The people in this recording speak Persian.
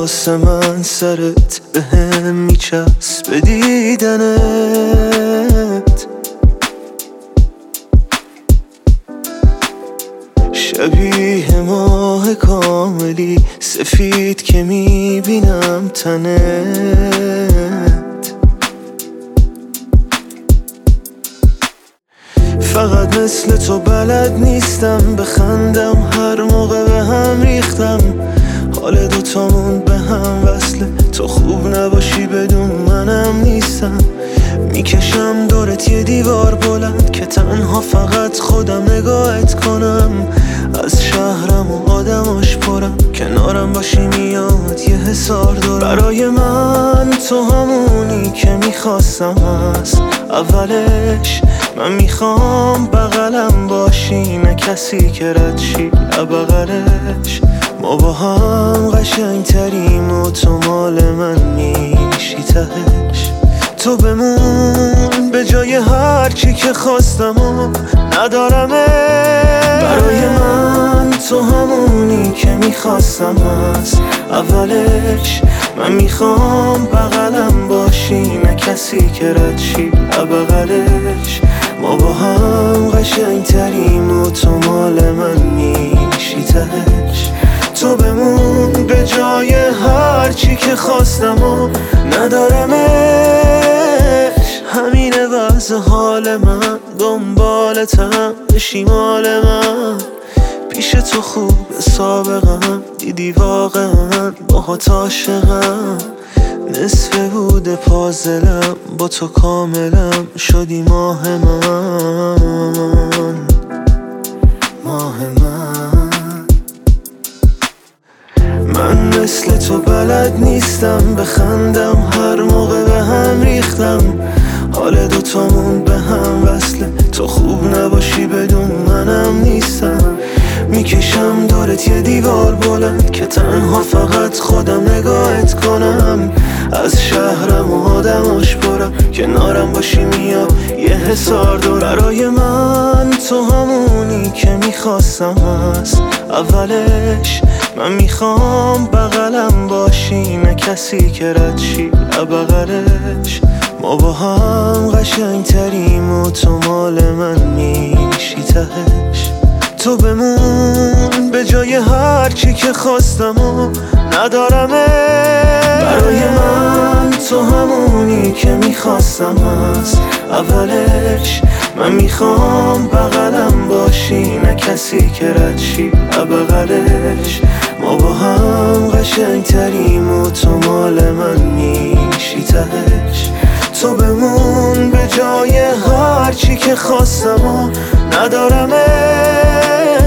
واسه من سرت به هم میچسبه دیدنت. شبیه ماه کاملی سفید که میبینم تنت. فقط مثل تو بلد نیستم بخندم، هر موقع به هم ریختم. حال دوتامون به هم وصله، تو خوب نباشی بدون منم نیستم. میکشم دورت یه دیوار بلند که تنها فقط خودم نگاهت کنم. از شهرم و آدماش پرم، کنارم باشی میاد یه حسار دارم. برای من تو همونی که میخواستم هست اولش. من میخوام بغلم باشی، نه کسی که رد شی بغلش. ما با هم قشنگ تریم و تو مال من میشی تهش. تو بمون به جای هر چی که خواستم و ندارمه. برای من تو همونی که میخواستم هست اولش. من میخوام بغلم باشی، نه کسی که رد شی بغلش. ما با هم قشنگ تریم و تو مال من میشی تهش. تو بمون به جای هر چی که خواستم و ندارمش. همینه وضع حال من، دنبالتم بشی مال من. پیش تو خوب سابقم، دیدی واقعا باهات عاشقم. نصف بوده پازلم، با تو کاملم شدی ماه من. ماه من مثل تو بلد نیستم بخندم، هر موقع به هم ریختم. حال دوتامون به هم وصله، تو خوب نباشی بدون منم نیستم. میکشم دورت یه دیوار بلند که تنها فقط خودم نگاهت کنم. از شهرم و آدماش پرم، کنارم باشی میاد یه حسار دور. برای من تو همونی که میخواستم هست اولش. من میخوام بغلم باشی، نه کسی که رد شی بغلش. ما با هم قشنگ تریم و تو مال من میشی تهش. تو بمون به جای هر چی که خواستم و ندارمه. برای من تو همونی که میخواستم هست اولش. من میخوام بغلم باشی، نه کسی که رد شی بغلش. ما با هم قشنگ تریم و تو مال من میشی تهش. تو بمون به جای هر چی که خواستم و ندارمه.